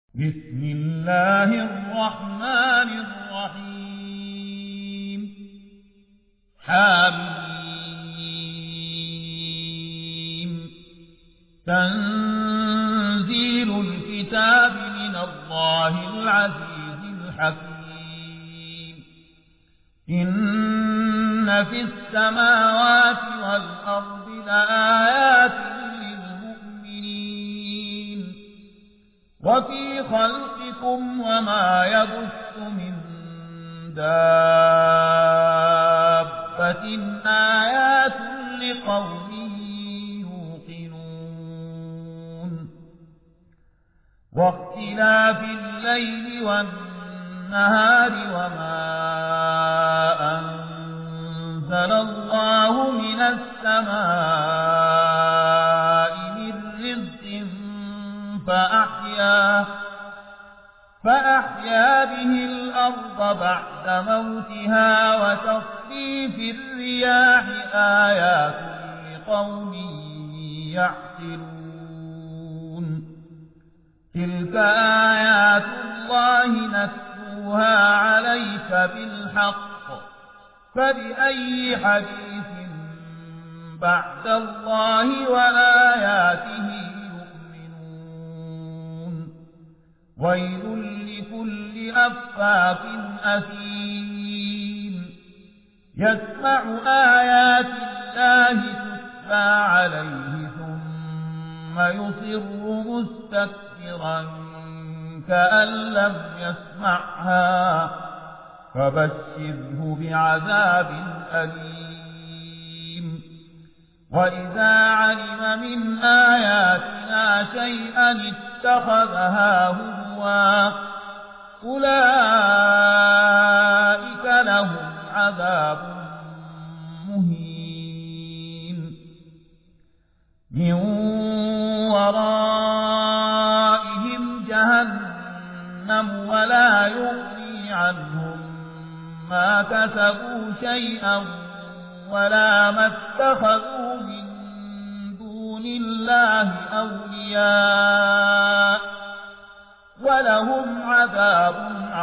بسم الله الرحمن الرحيم حميم تنزيل الكتاب من الله العزيز الحكيم إن في السماوات والأرض لآيات للمؤمنين وفي خلقكم وما يبث من دابة آيات لقوم يوقنون واختلاف الليل والنهار وما أنزل الله من السماء من رزق فأحيا به الأرض بعد موتها وتصريف الرياح آيات لقوم يعقلون تلك آيات الله نتلوها عليك بالحق فبأي حديث بعد الله وآياته ويل لكل أفاك أثيم يسمع آيات الله تتلى عليه ثم يصر مستكبرا كأن لم يسمعها فبشره بعذاب أليم وإذا علم من آياتنا شيئا اتخذها هزوا أولئك لهم عذاب مهين من ورائهم جهنم ولا يغني عنهم ما كسبوا شيئا ولا ما اتخذوا من دون الله أولياء ولهم عذاب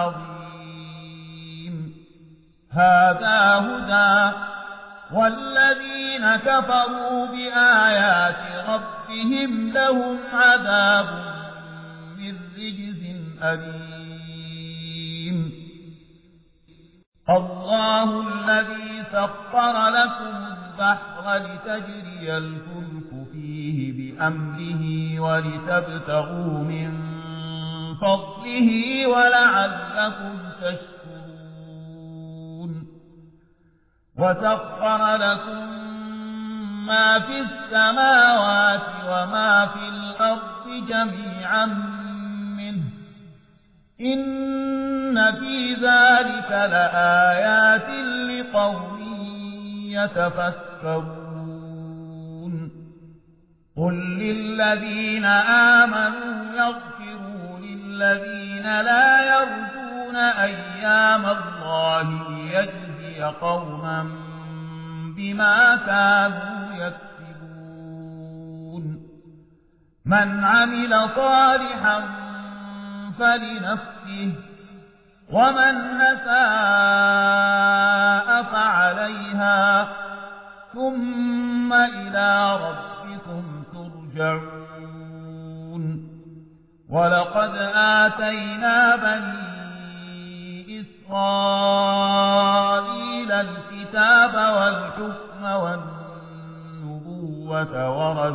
عظيم هذا هدى والذين كفروا بآيات ربهم لهم عذاب من رجز أليم الله الذي سخر لكم البحر لتجري الفلك فيه بأمره ولتبتغوا من فضله ولعلكم تشكرون وسخر لكم ما في السماوات وما في الأرض جميعا منه إن في ذلك لآيات لقوم يتفكرون قل للذين آمنوا يغفروا للذين لا يرجون أيام الله ليجزي قوما بما كانوا يكسبون من عمل صالحا فلنفسه ومن أساء فعليها ثم إلى ربكم ترجعون ولقد آتينا بني إسرائيل الكتاب والحكم والنبوة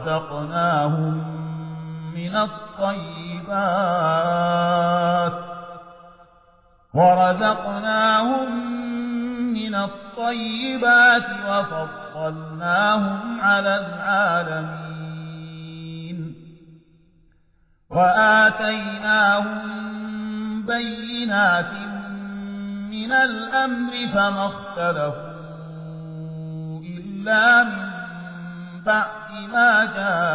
ورزقناهم من الطيبات وفضلناهم على العالمين وآتيناهم بينات من الأمر فما اختلفوا إلا من بعد ما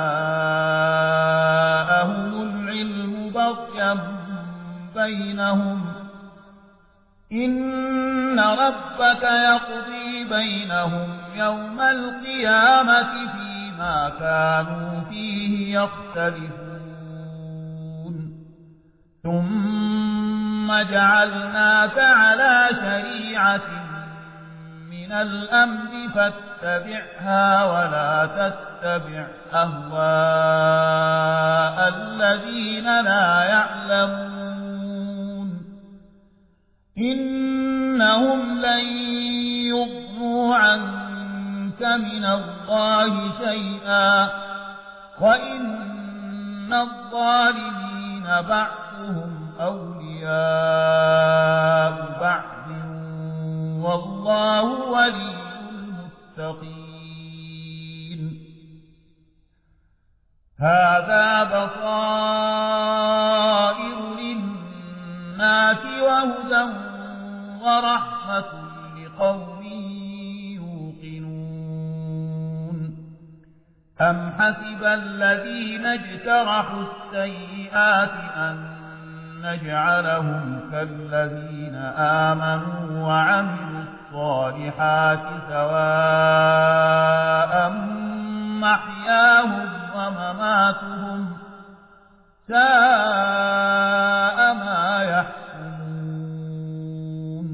جاءهم العلم بغيا بينهم إن ربك يقضي بينهم يوم القيامة فيما كانوا فيه يختلفون ثم جعلناك على شريعة من الأمر فاتبعها ولا تتبع أهواء الذين لا يعلمون إنهم لن يغنوا عنك من الله شيئا وإن الظالمين بعضهم أولياء بعض والله ولي المتقين هذا بصائر للناس وهدى ورحمة لقوم يوقنون أم حسب الذين اجترحوا السيئات أن نجعلهم كالذين آمنوا وعملوا الصالحات سواء محياهم ومماتهم ساء ما يحكمون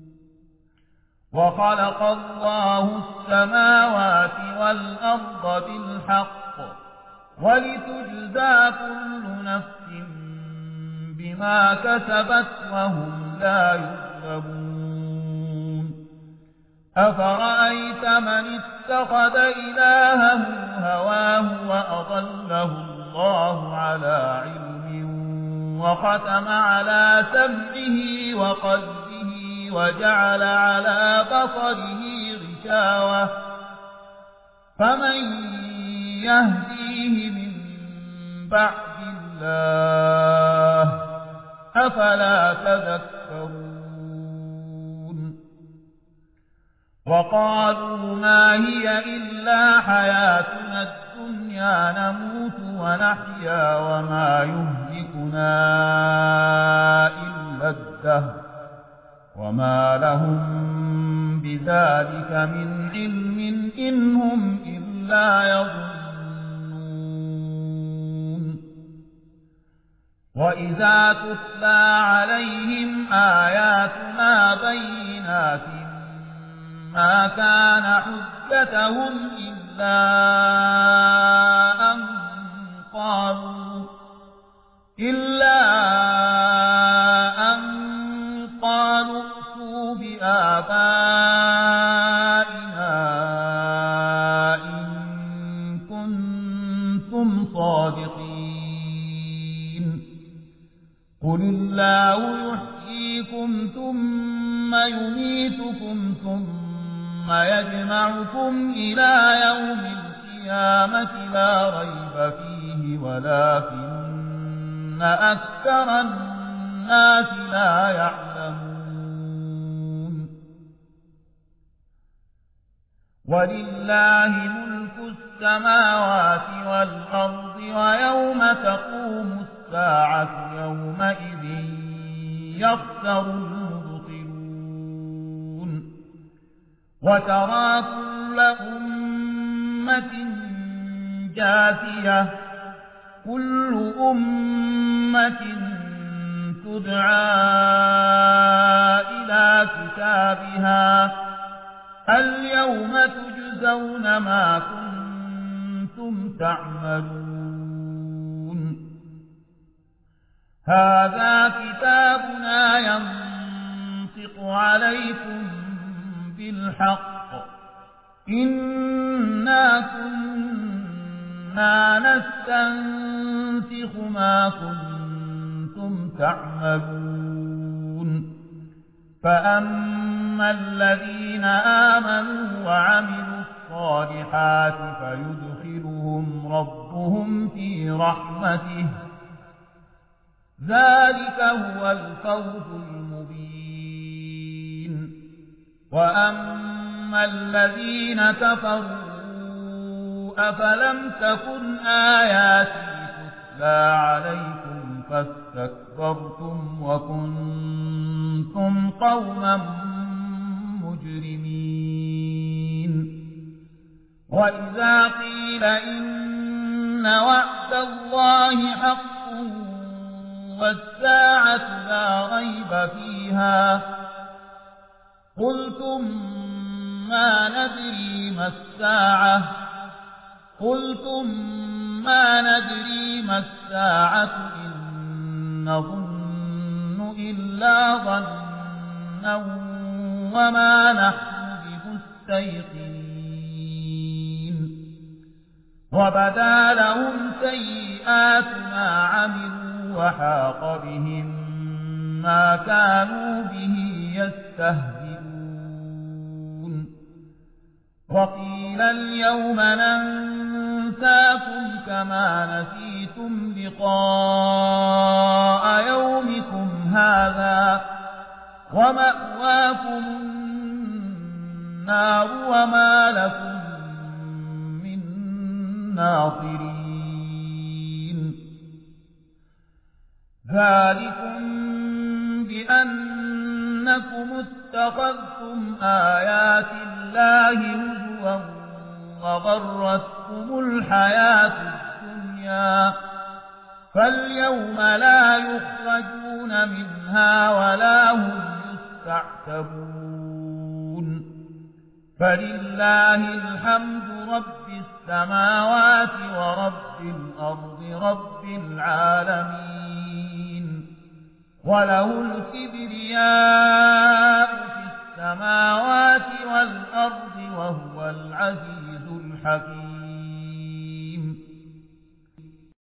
وخلق الله السماوات والأرض بالحق ولتجزى كل نفس بما كسبت وهم لا يظلمون أفرأيت من اتخذ إلهه هواه وأضله الله على علم وختم على سمعه وقلبه وجعل على بصره غشاوة فمن يهديه من بعد الله أفلا تذكرون وقالوا ما هي إلا حياتنا الدنيا نموت ونحيا وما يهلكنا إلا الدهر وما لهم بذلك من علم إن هم إلا يظنون وإذا تتلى عليهم آياتنا بينات ما كان حجتهم إلا أن قالوا ائتوا بآبائنا إن كنتم صادقين قل الله يحييكم ثم يميتكم ثم يجمعكم إلى يوم القيامة لا ريب فيه ولكن أكثر الناس لا يعلمون ولله ملك السماوات والأرض ويوم تقوم الساعة يومئذ يخسر المبطلون وترى كل أمة جاثية كل أمة تدعى إلى كتابها اليوم تجزون ما كنتم تعملون هذا كتابنا ينطق عليكم بالحق إنا كنا نستنسخ ما كنتم تعملون فأما الذين آمنوا وعملوا الصالحات فيدخلهم ربهم في رحمته ذلك هو الفوز المبين وأما الذين كفروا أفلم تكن آياتي تتلى عليكم فاستكبرتم وكنتم قوما مجرمين وإذا قيل إن وعد الله حق والساعة لا ريب فيها قلتم ما ندري ما الساعة إن نظن إلا ظنا وما نحن بمستيقنين وبدا لهم سيئات ما عملوا وحاق بهم ما كانوا به يستهزئون وقيل اليوم ننساكم كما نسيتم لقاء يومكم هذا ومأواكم النار وما لكم من ناصرين ذلكم بأنكم اتخذتم آيات الله هزوا وغرتكم الحياة الدنيا فاليوم لا يخرجون منها ولا هم يستعتبون فلله الحمد رب السماوات ورب الأرض رب العالمين وله الكبرياء في السماوات والأرض وهو العزيز الحكيم